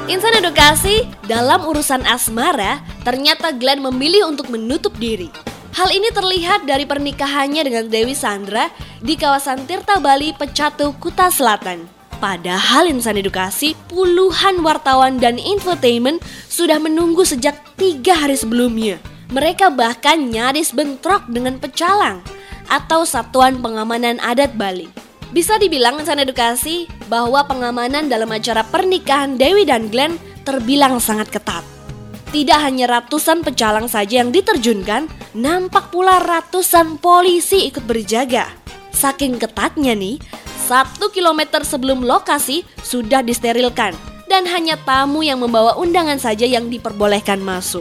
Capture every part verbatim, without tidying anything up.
Insan edukasi, dalam urusan asmara, ternyata Glenn memilih untuk menutup diri. Hal ini terlihat dari pernikahannya dengan Dewi Sandra di kawasan Tirta Bali, Pecatu, Kuta Selatan. Padahal insan edukasi, puluhan wartawan dan infotainment sudah menunggu sejak tiga hari sebelumnya. Mereka bahkan nyaris bentrok dengan pecalang atau Satuan Pengamanan Adat Bali. Bisa dibilang insan edukasi bahwa pengamanan dalam acara pernikahan Dewi dan Glenn terbilang sangat ketat. Tidak hanya ratusan pecalang saja yang diterjunkan, nampak pula ratusan polisi ikut berjaga. Saking ketatnya nih, satu kilometer sebelum lokasi sudah disterilkan dan hanya tamu yang membawa undangan saja yang diperbolehkan masuk.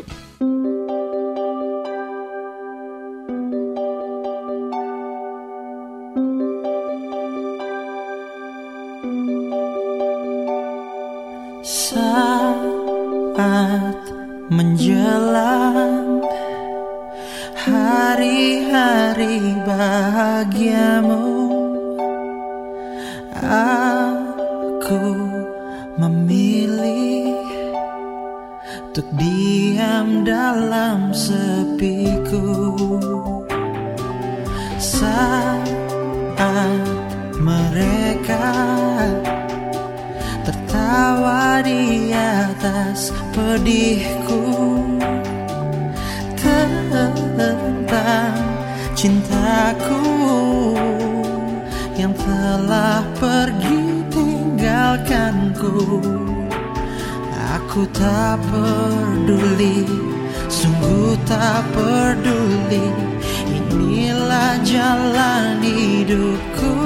Saat menjelang hari-hari bahagiamu, aku memilih untuk diam dalam sepiku. Saat mereka tertawa di atas pedihku tentang cintaku yang telah pergi tinggalkanku. Aku tak peduli, sungguh tak peduli, inilah jalan hidupku.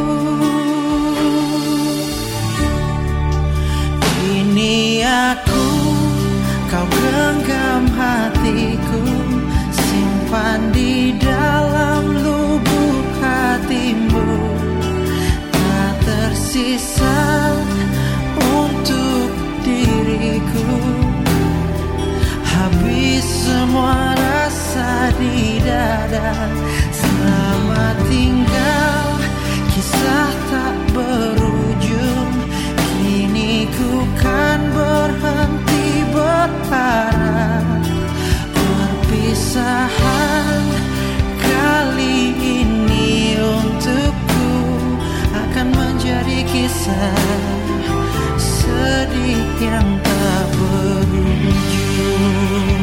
Ini aku, kau genggam hatiku, simpan di dalam lubuk hatimu. Tak tersisa untuk diriku, habis semua rasa di dada. Selamat tinggal, kisah tak berujung. Kini ku kan berhenti berharap. Perpisahan kali ini untukku akan menjadi kisah sedih yang tak berujung.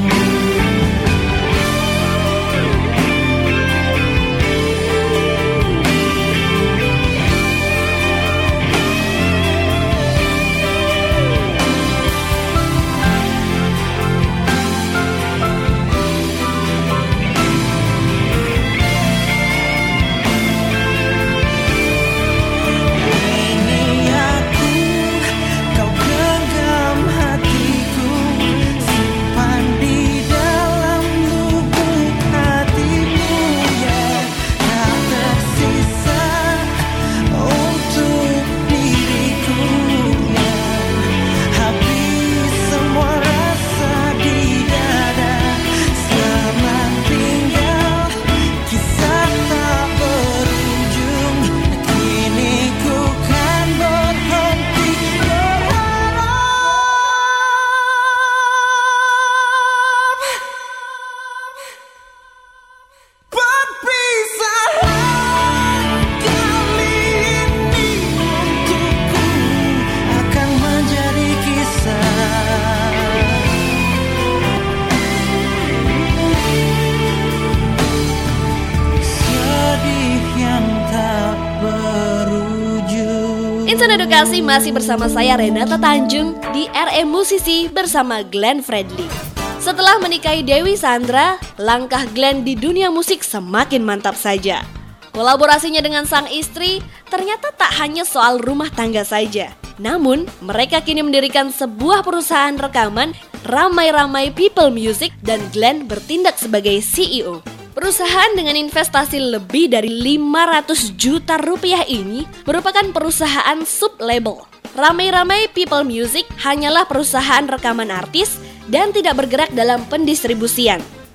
Insan edukasi masih bersama saya Renata Tanjung di R M Musisi bersama Glenn Fredly. Setelah menikahi Dewi Sandra, langkah Glenn di dunia musik semakin mantap saja. Kolaborasinya dengan sang istri ternyata tak hanya soal rumah tangga saja. Namun, mereka kini mendirikan sebuah perusahaan rekaman Ramai-Ramai People Music dan Glenn bertindak sebagai C E O. Perusahaan dengan investasi lebih dari lima ratus juta rupiah ini merupakan perusahaan sub-label. Ramai-Ramai People Music hanyalah perusahaan rekaman artis dan tidak bergerak dalam pendistribusian.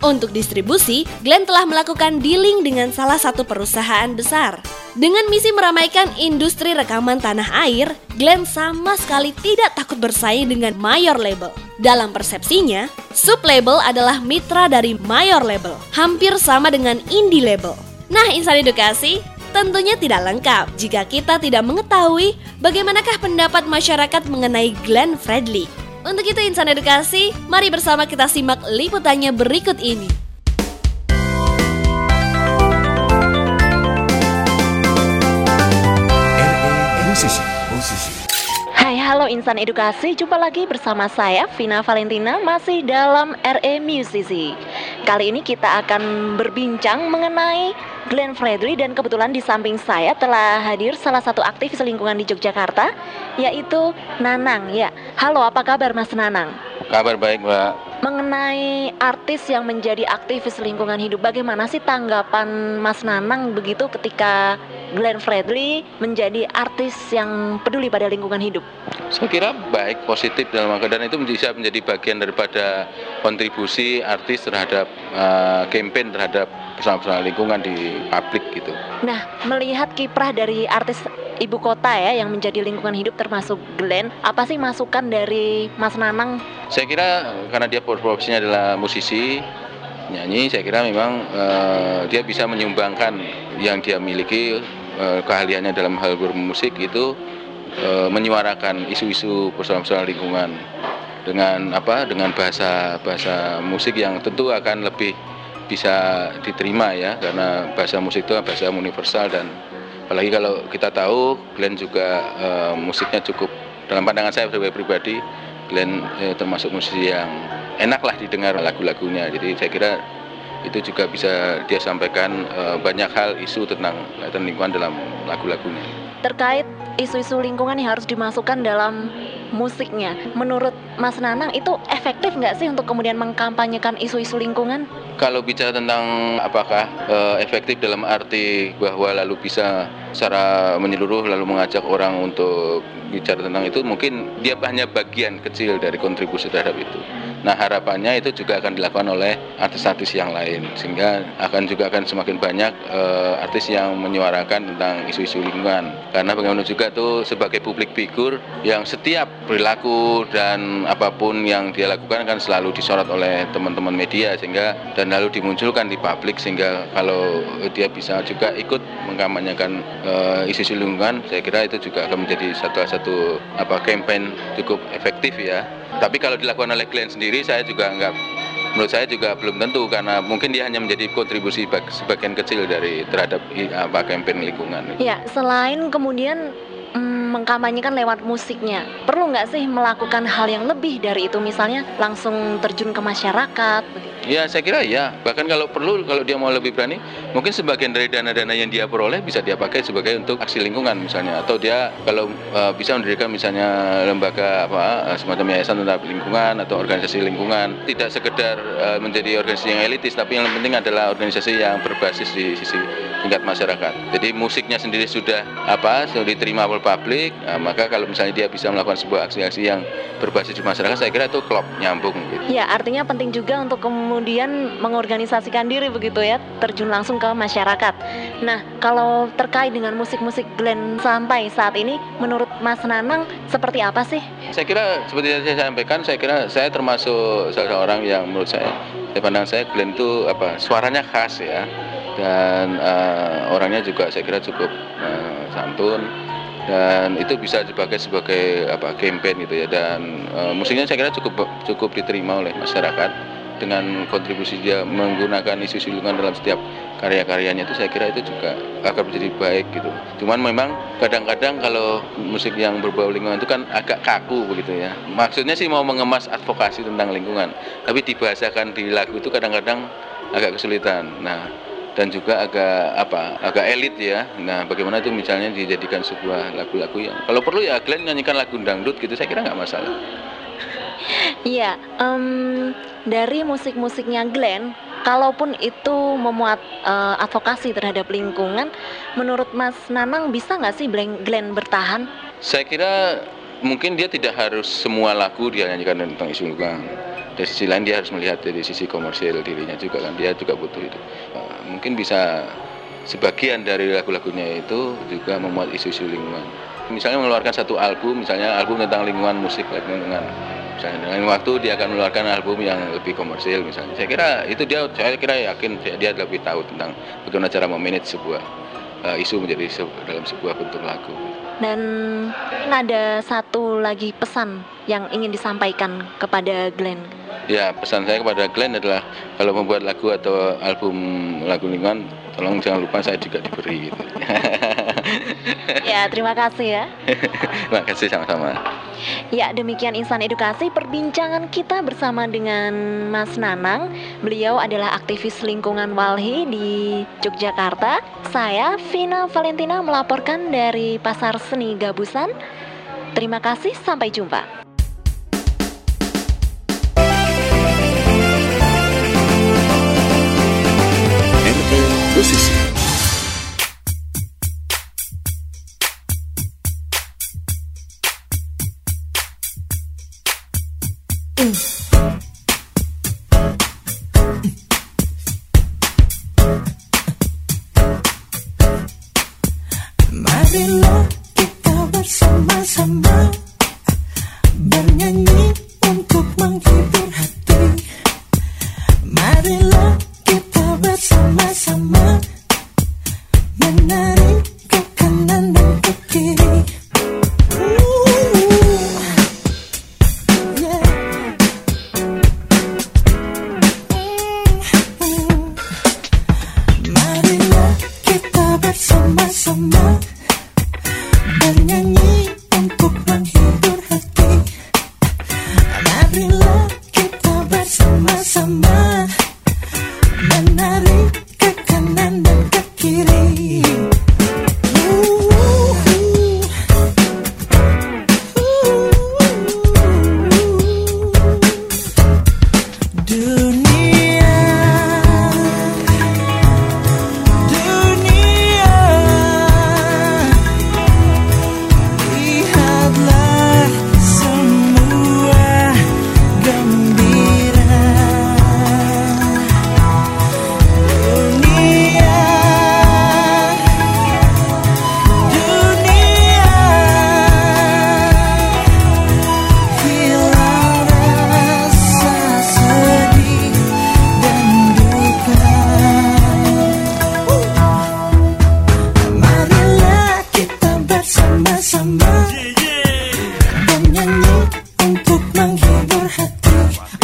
Untuk distribusi, Glenn telah melakukan dealing dengan salah satu perusahaan besar. Dengan misi meramaikan industri rekaman tanah air, Glenn sama sekali tidak takut bersaing dengan mayor label. Dalam persepsinya, sub-label adalah mitra dari mayor label, hampir sama dengan indie label. Nah, Insan Edukasi, tentunya tidak lengkap jika kita tidak mengetahui bagaimanakah pendapat masyarakat mengenai Glenn Fredly. Untuk itu Insan Edukasi, mari bersama kita simak liputannya berikut ini. Hai, halo Insan Edukasi, jumpa lagi bersama saya Vina Valentina masih dalam R E Musisi. Kali ini kita akan berbincang mengenai Glenn Fredly dan kebetulan di samping saya telah hadir salah satu aktivis lingkungan di Yogyakarta, yaitu Nanang. Ya, halo, apa kabar Mas Nanang? Kabar baik, Mbak. Mengenai artis yang menjadi aktivis lingkungan hidup, bagaimana sih tanggapan Mas Nanang begitu ketika Glenn Fredly menjadi artis yang peduli pada lingkungan hidup? Saya kira baik, positif dalam angka, dan itu bisa menjadi bagian daripada kontribusi artis terhadap uh, campaign terhadap persoalan-persoalan lingkungan di publik gitu. Nah, melihat kiprah dari artis ibu kota ya yang menjadi lingkungan hidup termasuk Glenn, apa sih masukan dari Mas Nanang? Saya kira karena dia profesinya adalah musisi, nyanyi, saya kira memang uh, dia bisa menyumbangkan yang dia miliki, uh, keahliannya dalam hal bermusik itu, uh, menyuarakan isu-isu persoalan-persoalan lingkungan dengan apa? Dengan bahasa bahasa musik yang tentu akan lebih bisa diterima ya, karena bahasa musik itu bahasa universal, dan apalagi kalau kita tahu Glenn juga uh, musiknya cukup, dalam pandangan saya pribadi, Glenn eh, termasuk musisi yang enak lah didengar lagu-lagunya. Jadi saya kira itu juga bisa dia sampaikan eh, banyak hal isu tentang, tentang lingkungan dalam lagu-lagunya. Terkait isu-isu lingkungan yang harus dimasukkan dalam musiknya, menurut Mas Nanang itu efektif nggak sih untuk kemudian mengkampanyekan isu-isu lingkungan? Kalau bicara tentang apakah uh, efektif dalam arti bahwa lalu bisa secara menyeluruh lalu mengajak orang untuk bicara tentang itu, mungkin dia hanya bagian kecil dari kontribusi terhadap itu. Nah, harapannya itu juga akan dilakukan oleh artis-artis yang lain, sehingga akan juga akan semakin banyak uh, artis yang menyuarakan tentang isu-isu lingkungan. Karena bagaimana juga tuh sebagai publik figur yang setiap perilaku dan apapun yang dia lakukan kan selalu disorot oleh teman-teman media, sehingga dan lalu dimunculkan di publik, sehingga kalau dia bisa juga ikut mengkampanyekan uh, isu-isu lingkungan, saya kira itu juga akan menjadi satu satu apa campaign cukup efektif ya. Tapi kalau dilakukan oleh Glenn sendiri, saya juga enggak, menurut saya juga belum tentu, karena mungkin dia hanya menjadi kontribusi sebagian kecil dari terhadap apa campaign lingkungan. Ya, selain kemudian mm, mengkampanyekan lewat musiknya, perlu nggak sih melakukan hal yang lebih dari itu, misalnya langsung terjun ke masyarakat? Ya, saya kira ya. Bahkan kalau perlu, kalau dia mau lebih berani, mungkin sebagian dari dana-dana yang dia peroleh bisa dia pakai sebagai untuk aksi lingkungan misalnya, atau dia kalau uh, bisa mendirikan misalnya lembaga apa semacam yayasan tentang lingkungan atau organisasi lingkungan, tidak sekedar uh, menjadi organisasi yang elitis, tapi yang penting adalah organisasi yang berbasis di sisi tingkat masyarakat. Jadi musiknya sendiri sudah apa sudah diterima oleh publik, uh, maka kalau misalnya dia bisa melakukan sebuah aksi-aksi yang berbasis di masyarakat, saya kira itu klop nyambung gitu. Ya, artinya penting juga untuk kemudian mengorganisasikan diri begitu ya, terjun langsung ke masyarakat. Nah, kalau terkait dengan musik-musik Glenn sampai saat ini, menurut Mas Nanang seperti apa sih? Saya kira seperti yang saya sampaikan, saya kira saya termasuk salah seorang yang menurut saya, dari pandangan saya Glenn itu apa suaranya khas ya, dan uh, orangnya juga saya kira cukup uh, santun, dan itu bisa dipakai sebagai apa campaign gitu ya, dan uh, musiknya saya kira cukup cukup diterima oleh masyarakat dengan kontribusi dia menggunakan isu-isu lingkungan dalam setiap karya-karyanya, itu saya kira itu juga akan menjadi baik gitu. Cuman memang kadang-kadang kalau musik yang berbau lingkungan itu kan agak kaku begitu ya. Maksudnya sih mau mengemas advokasi tentang lingkungan, tapi dibahasakan di lagu itu kadang-kadang agak kesulitan. Nah, dan juga agak apa agak elit ya. Nah, bagaimana itu misalnya dijadikan sebuah lagu-lagu yang kalau perlu ya Glenn nyanyikan lagu dangdut gitu, saya kira nggak masalah. Iya, um, dari musik-musiknya Glenn, kalaupun itu memuat uh, advokasi terhadap lingkungan, menurut Mas Nanang bisa nggak sih Glenn bertahan? Saya kira mungkin dia tidak harus semua lagu dia nyanyikan tentang isu lingkungan. Dari sisi lain dia harus melihat dari sisi komersil dirinya juga kan, dia juga butuh itu. Uh, mungkin bisa sebagian dari lagu-lagunya itu juga memuat isu-isu lingkungan. Misalnya mengeluarkan satu album, misalnya album tentang lingkungan musik, lingkungan. Misalnya dengan waktu dia akan mengeluarkan album yang lebih komersil misalnya. Saya kira itu dia, saya kira yakin dia lebih tahu tentang bagaimana cara memanage sebuah uh, isu menjadi se- dalam sebuah bentuk lagu. Dan ada satu lagi pesan yang ingin disampaikan kepada Glenn. Ya, pesan saya kepada Glenn adalah kalau membuat lagu atau album lagu lingkungan, tolong jangan lupa saya juga diberi gitu. Ya, terima kasih ya. Terima kasih, sama-sama. Ya, demikian Insan Edukasi perbincangan kita bersama dengan Mas Nanang. Beliau adalah aktivis lingkungan Walhi di Yogyakarta. Saya Vina Valentina melaporkan dari Pasar Seni Gabusan. Terima kasih, sampai jumpa. Musisi. Marilah kita bersama-sama bernyanyi untuk menghibur hati. Marilah kita bersama-sama menari ke kanan dan ke kiri. Marilah kita bersama-sama bernyanyi untuk menghibur hati. Marilah kita bersama-sama menari ke kanan dan ke kiri. Dunia, dunia, lihatlah semua gembira. Dunia, dunia, hilang rasa sedih dan duka. Marilah kita bersama-sama bernyanyi untuk menghibur hati.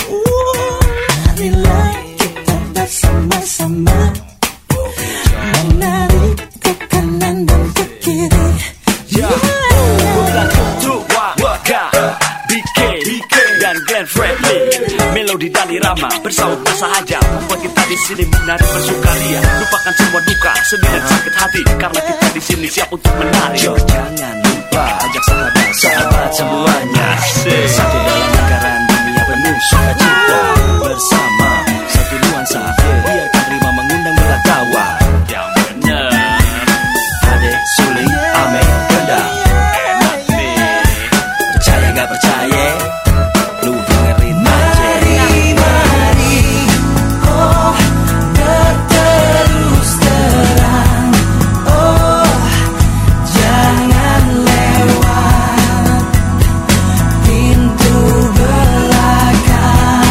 Marilah kita bersama-sama menari ke kanan dan ke kiri. Bukan untuk Waka, B K, dan Glenn Fredly. Melodi dan irama bersaut bersahaja membuat kita di sini menari bersukaria. Lupakan semua duka, sedih dan sakit hati, karena kita di sini siap untuk menari. Yo, jangan lupa ajak sahabat, sahabat semuanya bersatu dalam lingkaran dunia penuh sukacita. Bersama satu nuansa, biarkan rima mengundang bela tawa. Yang benar, Ade, Suling, Ame, Gendang. Enak nih, percaya gak percaya, lu dengerin aja. Mari, oh, berterus terang, oh, jangan lewat pintu belakang.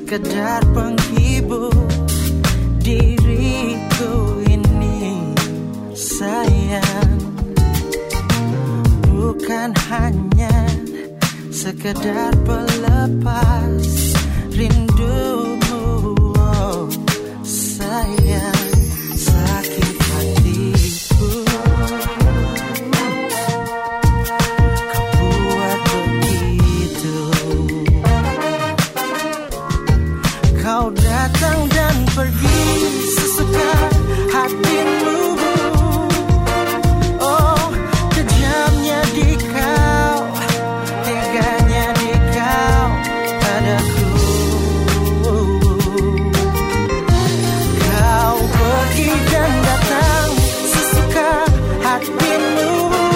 sekedar penghibur diriku ini sayang, bukan hanya sekedar pelepas rindumu. Oh, sayang, sakit hatiku kau buat begitu. Kau datang dan pergi sesuka hatimu. Oh, kejamnya di kau, teganya di kau padaku. Kau pergi dan datang sesuka hatimu.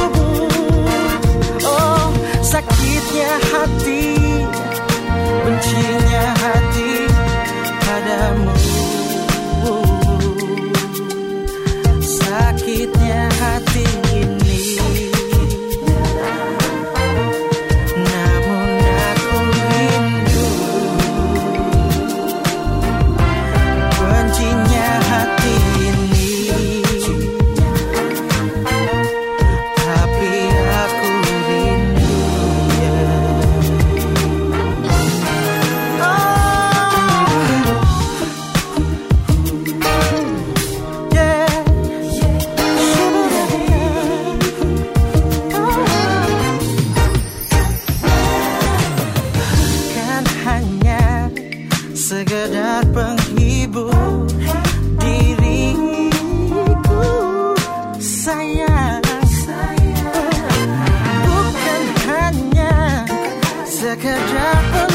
Oh, sakitnya hati, bencinya hati padamu. Sakitnya hati ini, namun aku rindu. Bencinya hati ini, tapi aku rindu ya. Bukan hanya sekedar penghibur diriku sayang, bukan hanya sekedar